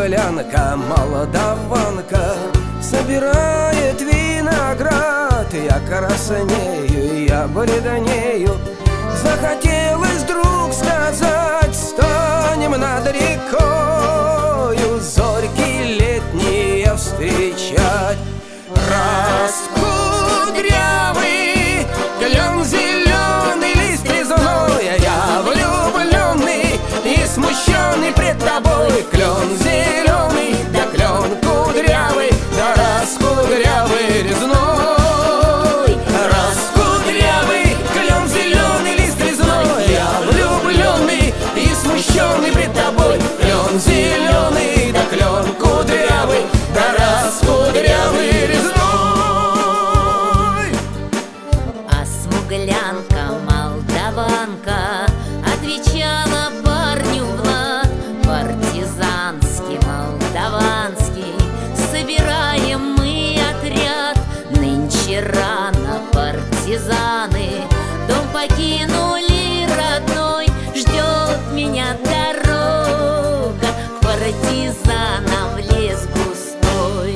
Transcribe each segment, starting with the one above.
смуглянка, молдаванка, собирает виноград. Я краснею, я бледнею. Захотелось вдруг сказать: станем над рекою зорьки летние встречать. Раскудрявый клен зеленый, лист резной, я влюбленный и смущенный пред тобой. Клен зеленый, да клен кудрявый, да раскудрявый резной. Раскудрявый клен зеленый, лист резной, я влюбленный и смущенный пред тобой. Клен зеленый, да клен кудрявый, да раскудрявый резной. Смуглянка, молдаванка, отвечала парню в лад партизанский, молдаванский. Собираем мы отряд, нынче рано партизаны дом покинули родной. Ждет меня дорога к партизанам в лес густой.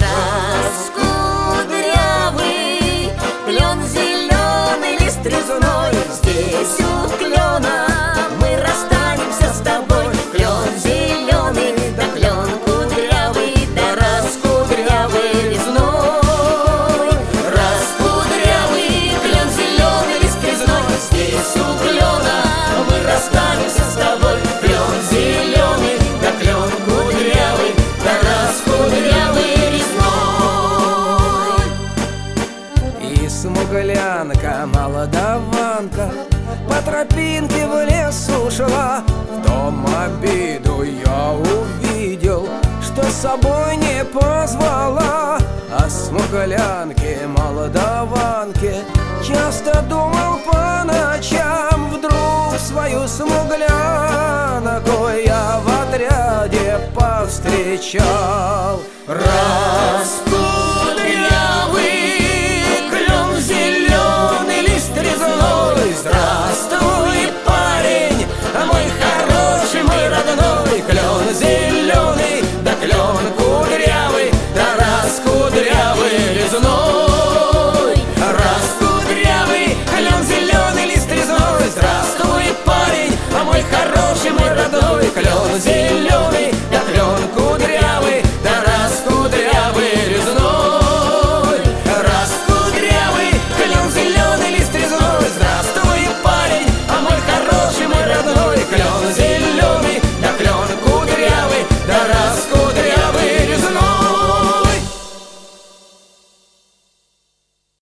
Раскудрявый клен зеленый, лист резной, здесь у клена мы расстанемся с тобой. Клен зеленый, да клен кудрявый, да раскудрявый резной. Раскудрявый клен зеленый, лист резной, здесь у клена мы расстанемся с тобой. Клен зеленый, да клен кудрявый, да раскудрявый резной. И смуглянка, молдаванка, по тропинке в лес ушла. В том обиду я увидел, что с собой не позвала. О смуглянке, молдаванке часто думал по ночам. Вдруг свою смуглянку я в отряде повстречал. Раскудрявый